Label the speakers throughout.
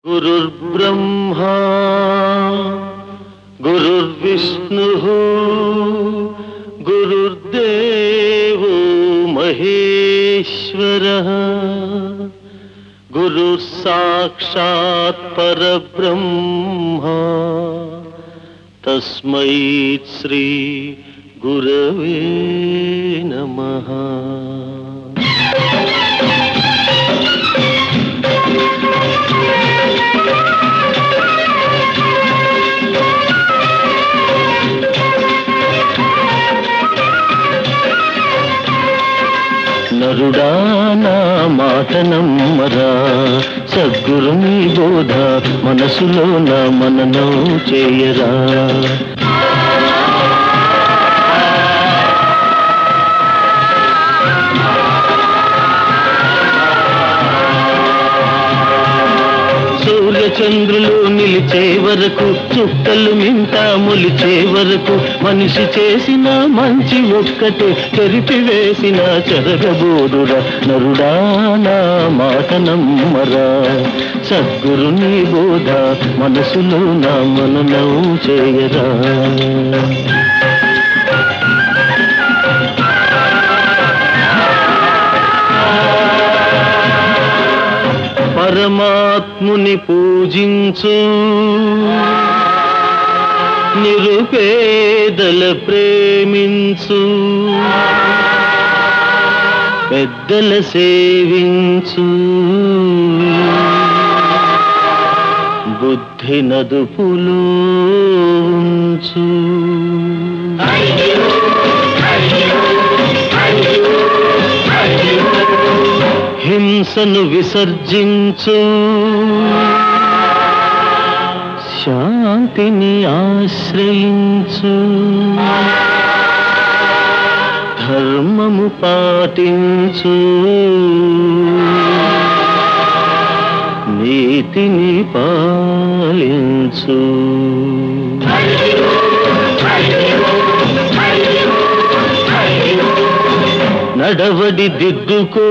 Speaker 1: गुरुर्ब्रह्मा गुरुर्विष्णुः गुरुर्देवो महेश्वरः गुरुस्साक्षात् परब्रह्मा तस्मै श्री गुरवे नमः। నరుడా నా మాట నమ్మరా, సద్గురుని బోధ మనసులో నా మననం చేయరా. సూర్యచంద్రులు నిలిచే వరకు, చుక్కలు మింట మొలిచే వరకు, మనిషి చేసిన మంచి ఒక్కటే చెరిపివేసిన చెరగబోదురా. నరుడా నా మాట నమ్మరా, సద్గురుని బోధ మనసులో నా మననం చేయరా. పరమాత్ముని పూజించు, నిరుపేదల ప్రేమించు, పెద్దల సేవించు, బుద్ధి నదుపులో ఉంచు. హింసను విసర్జించు, శాంతిని ఆశ్రయించు, ధర్మము పాటించు, నీతిని పాలించు. నడవడి దిద్దుకో,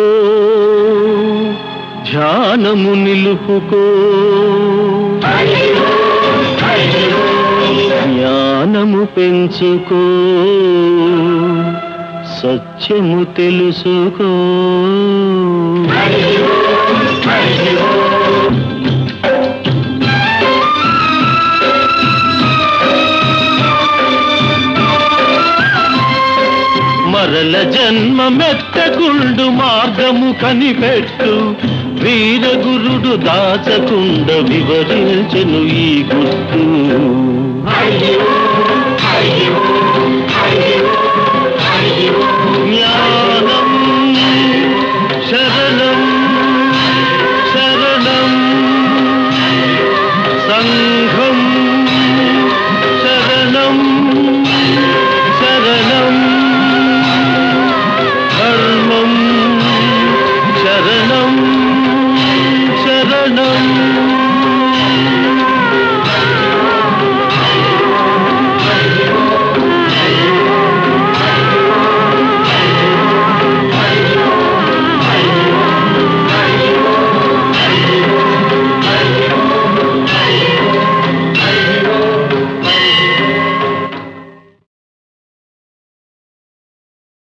Speaker 1: ధ్యానము నిలుపుకో, జ్ఞానము పెంచుకో, సత్యము తెలుసుకో. మరల జన్మ మెత్తకుండు మార్గము కనిపెట్టు, వీరగురుడు దాచకుండ వివరించెను ఈ గుర్తు.